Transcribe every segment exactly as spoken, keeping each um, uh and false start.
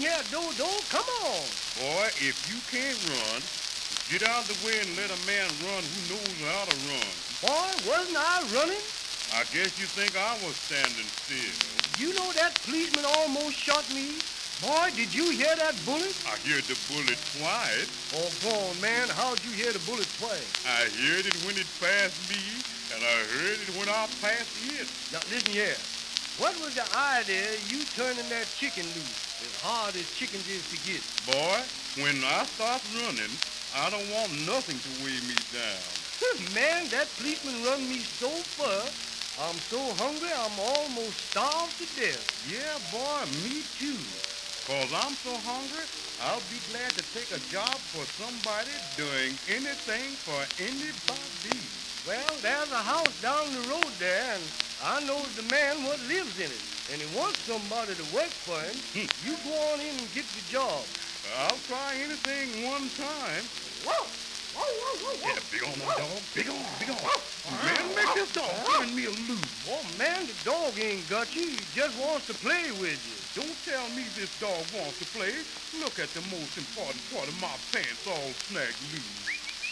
here, Dodo. Come on. Boy, if you can't run, get out of the way and let a man run who knows how to run. Boy, wasn't I running? I guess you think I was standing still. You know that policeman almost shot me? Boy, did you hear that bullet? I heard the bullet twice. Oh, go on, man. How'd you hear the bullet twice? I heard it when it passed me, and I heard it when I passed it. Now, listen here. What was the idea you turning that chicken loose as hard as chickens is to get? Boy, when I start running, I don't want nothing to weigh me down. Man, that policeman run me so far, I'm so hungry I'm almost starved to death. Yeah, boy, me too. Cause I'm so hungry, I'll be glad to take a job for somebody doing anything for anybody. Well, there's a house down the road there, and I know the man what lives in it. And he wants somebody to work for him. Hmm. You go on in and get the job. I'll try anything one time. Whoa! Whoa, whoa, whoa, whoa. Yeah, big on my dog. Big on, big on. Man, make this dog giving me a loose. Oh, man, the dog ain't got you. He just wants to play with you. Don't tell me this dog wants to play. Look at the most important part of my pants all snagged loose.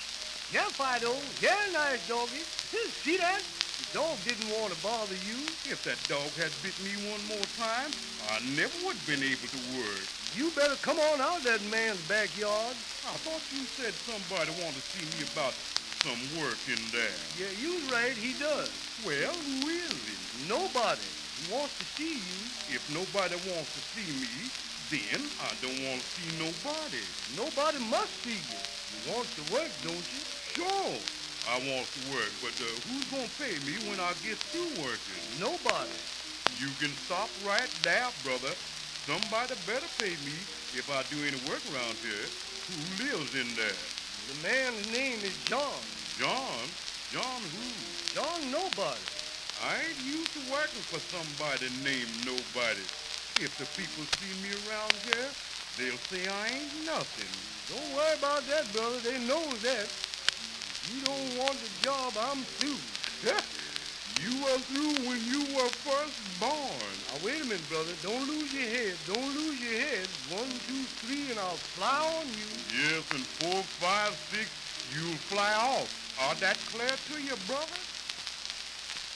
Yeah, Fido. Yeah, nice doggy. See that? The dog didn't want to bother you. If that dog had bit me one more time, I never would have been able to work. You better come on out of that man's backyard. I thought you said somebody wanted to see me about some work in there. Yeah, you're right. He does. Well, who is he? Nobody. He wants to see you. If nobody wants to see me, then I don't want to see nobody. Nobody must see you. You want to work, don't you? Sure, I want to work, but uh, who's going to pay me when I get through working? Nobody. You can stop right there, brother. Somebody better pay me if I do any work around here. Who lives in there? The man's name is John. John? John who? John Nobody. I ain't used to working for somebody named Nobody. If the people see me around here, they'll say I ain't nothing. Don't worry about that, brother. They know that. If you don't want the job, I'm through. You were through when you were first born. Now, wait a minute, brother. Don't lose your head. Don't lose your head. One, two, three, and I'll fly on you. Yes, and four, five, six, you'll fly off. Are that clear to you, brother?